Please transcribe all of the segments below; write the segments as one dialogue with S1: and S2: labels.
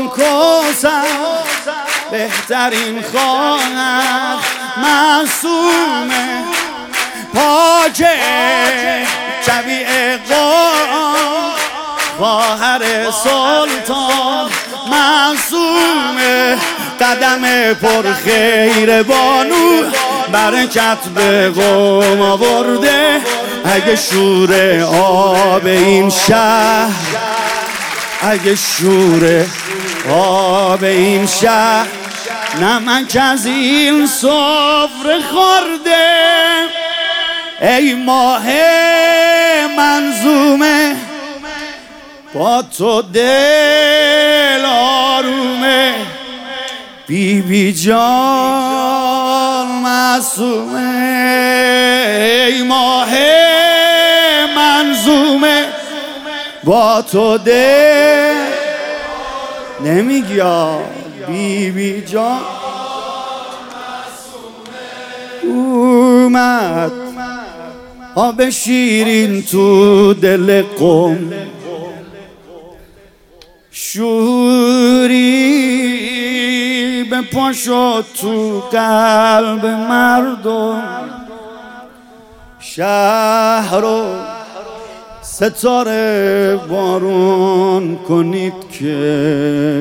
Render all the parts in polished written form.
S1: کوثر بهترین خواهر معصومه پاکه شبیه قرآن خواهر سلطان معصومه قدم پر خیر بانو برکت به قوم آورده اگه شور آب این شهر اگه شور آب این شهر نمک از این سفره خورده ای ماه منظومه با تو دل آرومه بی بی جان معصومه ای ماه منظومه با تو دل نمیگی بی بی جان اومد آب شیرین تو دل قوم شوری به پا شد تو قلب مردم شهر رو ستاره بارون کنید که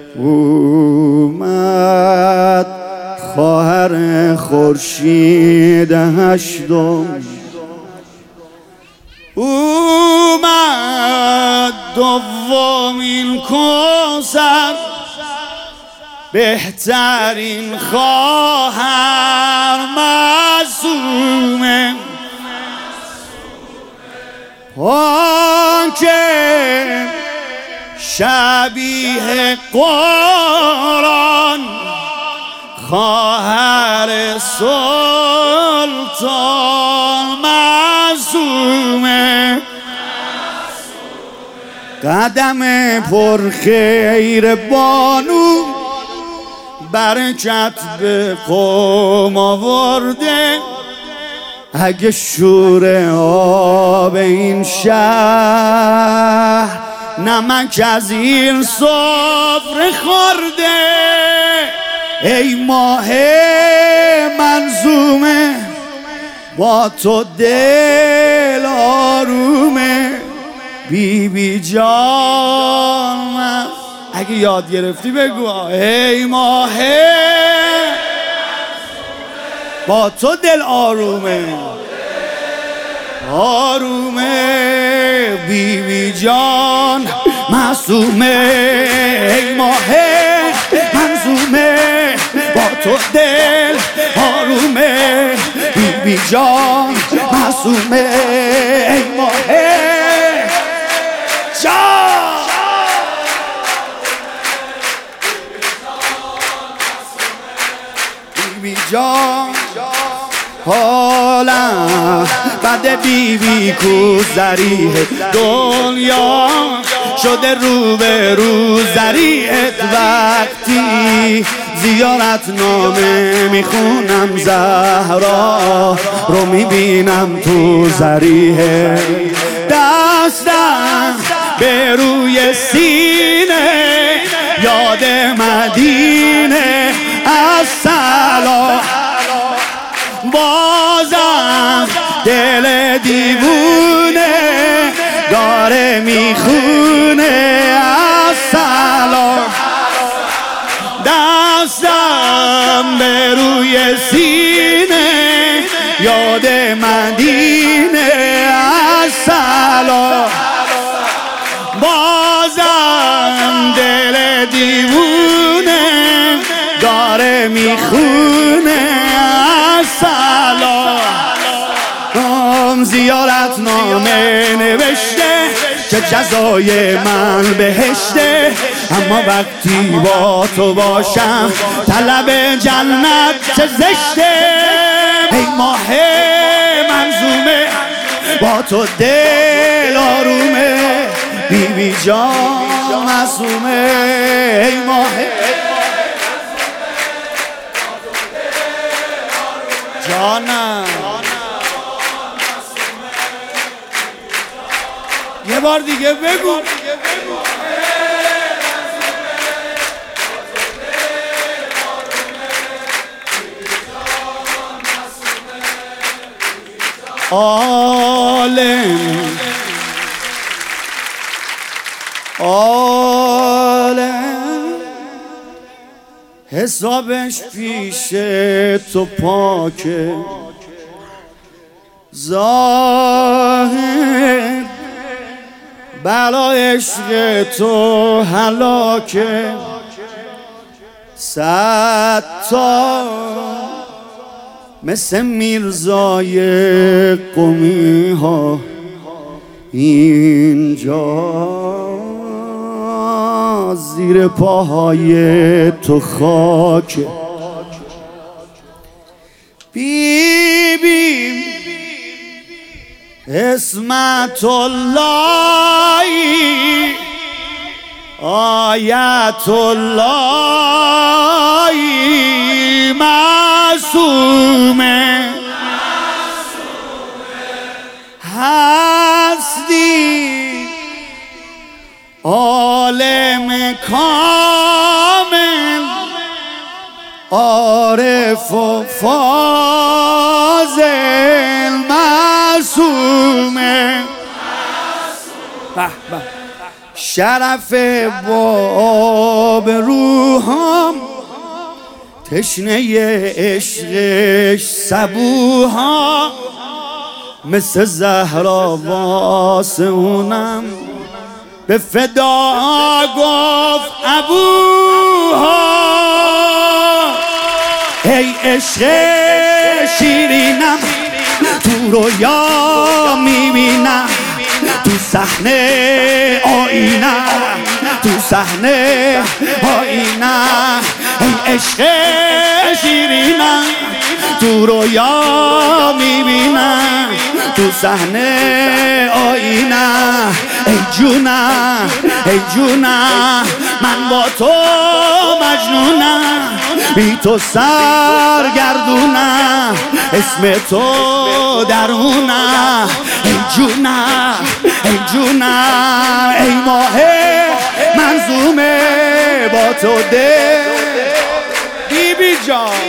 S1: اومد خواهر خورشید هشتم اومد دومین کوثر بهترین خواهر معصومه پاکه شبیه قرآن خواهر سلطان معصومه قدم پر خیر بانو برکت به قوم آورده اگه شور آب این شهر نمک از این سفره خورده ای ماه منظومه با تو دل آرومه بی بی جان اگه یاد گرفتی بگو ای ماه با تو دل آرومه آرومه بی بی جان معصومه ای ماه منظومه با تو دل آرومه بی بی جان معصومه ای ماه جان بی بی جان حالا بعد بی بی کو ذریح دنیا شده رو به رو ذریعت وقتی زیارت نامه میخونم زهرا رو میبینم تو ذریح دستم به روی سینه یاد مدینه از سلام بازم دل دیوونه داره میخونه از سلام دستم به روی سینه یاد مدینه از سلام بازم دل دیوونه داره میخونه از سلام زیارت نامه نوشته که جزای من بهشته اما وقتی با تو باشم طلب جنت چه زشته ای ماه منظومه با تو دل آرومه بی بی جان معصومه ای ماه جانم یه بار دیگه بگو عالم حسابش پیش تو پاکه، ظاهر بلا عشق تو هلاکه. ستار مثل میرزای قمی ها اینجا زیر پاهای تو خاکه. بیبی اسمت اللهی آیت اللهی معصومه هستی عالم کامل عارف و فاضل معصومه. شرف باب روحام تشنه عشقش صبوها مثل زهرا واسه اونم به فدا گفت ابوها. ای عشق شیرینم تو رویا میبینم، تو صحنه آینه، تو صحنه آینه. ای عشق شیرینم تو رویا میبینم، تو صحنه آینه. ای جونم ای جونم من با تو مجنونم، بی تو سرگردونم اسم تو درونم. ای جونم ای جونم ای ماه منظومه با تو ده. بیبی جان